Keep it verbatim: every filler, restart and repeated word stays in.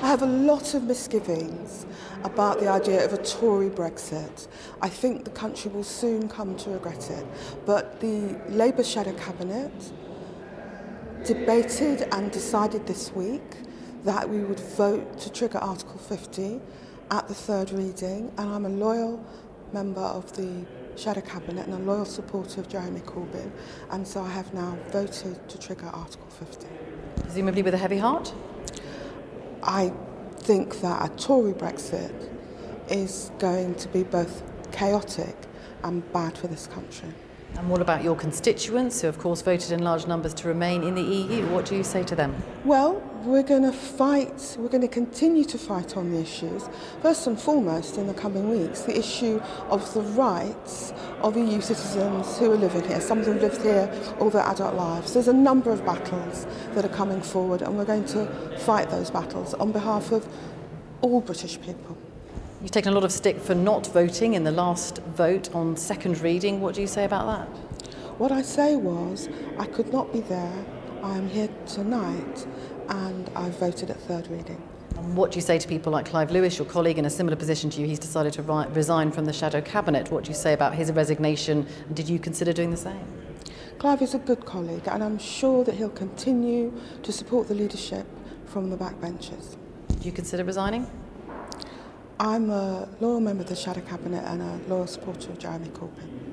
I have a lot of misgivings about the idea of a Tory Brexit. I think the country will soon come to regret it. But the Labour Shadow Cabinet debated and decided this week that we would vote to trigger Article fifty at the third reading, and I'm a loyal member of the Shadow Cabinet and a loyal supporter of Jeremy Corbyn, and so I have now voted to trigger Article fifty. Presumably with a heavy heart? I think that a Tory Brexit is going to be both chaotic and bad for this country. And what about your constituents, who of course voted in large numbers to remain in the E U? What do you say to them? Well, we're going to fight, we're going to continue to fight on the issues. First and foremost, in the coming weeks, the issue of the rights of E U citizens who are living here. Some of them lived here all their adult lives. There's a number of battles that are coming forward, and we're going to fight those battles on behalf of all British people. You've taken a lot of stick for not voting in the last vote on second reading. What do you say about that? What I say was, I could not be there. I am here tonight, and I voted at third reading. And what do you say to people like Clive Lewis, your colleague in a similar position to you? He's decided to ri- resign from the Shadow Cabinet. What do you say about his resignation? Did you consider doing the same? Clive is a good colleague, and I'm sure that he'll continue to support the leadership from the backbenches. Do you consider resigning? I'm a loyal member of the Shadow Cabinet and a loyal supporter of Jeremy Corbyn.